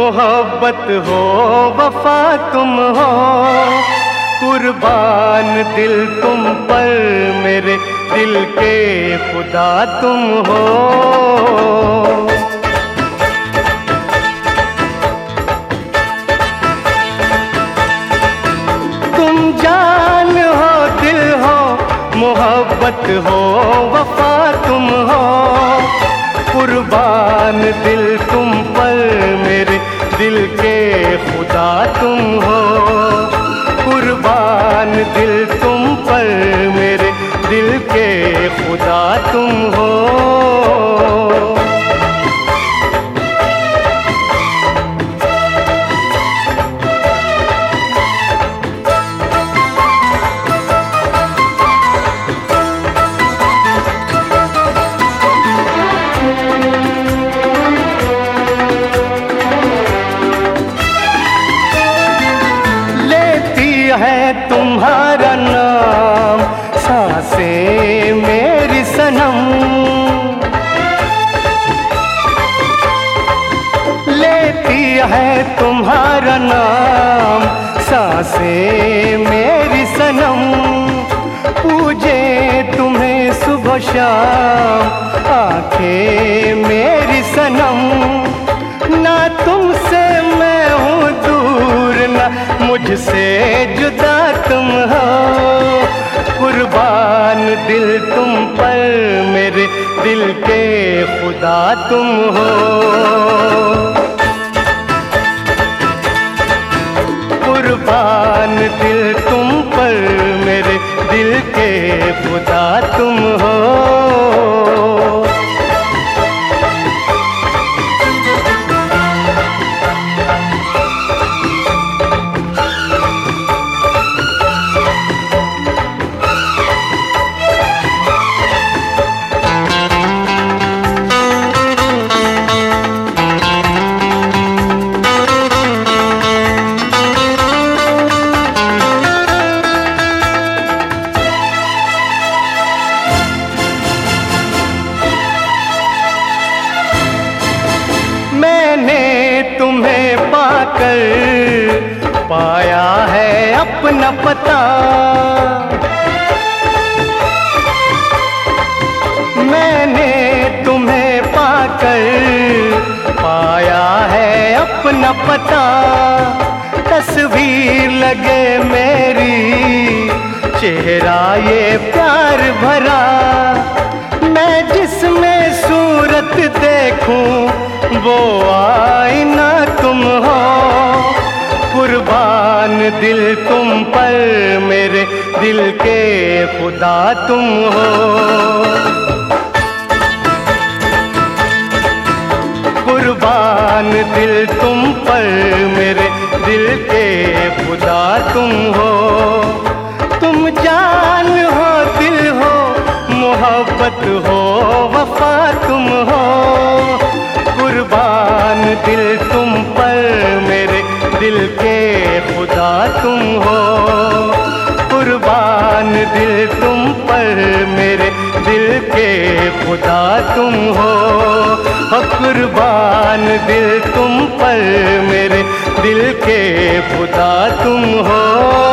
मोहब्बत हो वफा तुम हो, कुर्बान दिल तुम पर मेरे दिल के खुदा तुम हो। तुम जान हो दिल हो, मोहब्बत हो वफा तुम हो, कुर्बान दिल तुम पर मेरे दिल के खुदा तुम हो। कुर्बान दिल तुम पर मेरे दिल के खुदा तुम हो। है तुम्हारा नाम सांसें मेरी सनम, लेती है तुम्हारा नाम सांसें मेरी सनम। पूजे तुम्हें सुबह शाम आंखें मेरी सनम, ना तुमसे मैं हूँ दूर ना मुझसे जुदा तुम हो। कुर्बान दिल तुम पर मेरे दिल के खुदा तुम हो। कुर्बान दिल तुम पर मेरे दिल के खुदा तुम हो। तुम्हें पाकर पाया है अपना पता, मैंने तुम्हें पाकर पाया है अपना पता। तस्वीर लगे मेरी चेहरा ये प्यार भरा, मैं जिसमें सूरत देखूं वो आईना तुम हो। कुर्बान दिल तुम पर मेरे दिल के खुदा तुम हो। कुर्बान दिल तुम पर मेरे दिल के खुदा तुम हो। तुम जान हो दिल हो, मोहब्बत हो वफा तुम हो। कुर्बान दिल तुम पर मेरे दिल के खुदा तुम हो। कुर्बान दिल तुम पर मेरे दिल के खुदा तुम हो। कुर्बान दिल तुम पर मेरे दिल के खुदा तुम हो।